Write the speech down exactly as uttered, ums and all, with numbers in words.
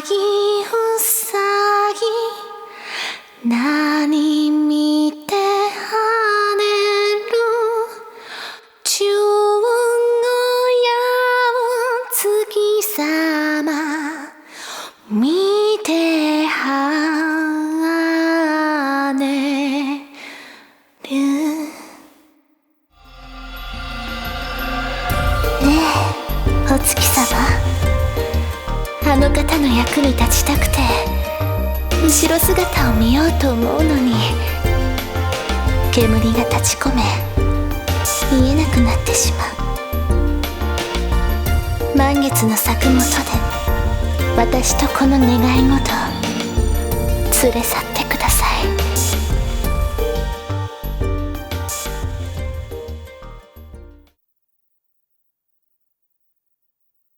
ぎうさぎ何見て跳ねる中央や月さま見て跳ねるねえお月さま、あの方の役に立ちたくて後ろ姿を見ようと思うのに煙が立ち込め見えなくなってしまう。満月の咲くもとで私とこの願い事を連れ去った。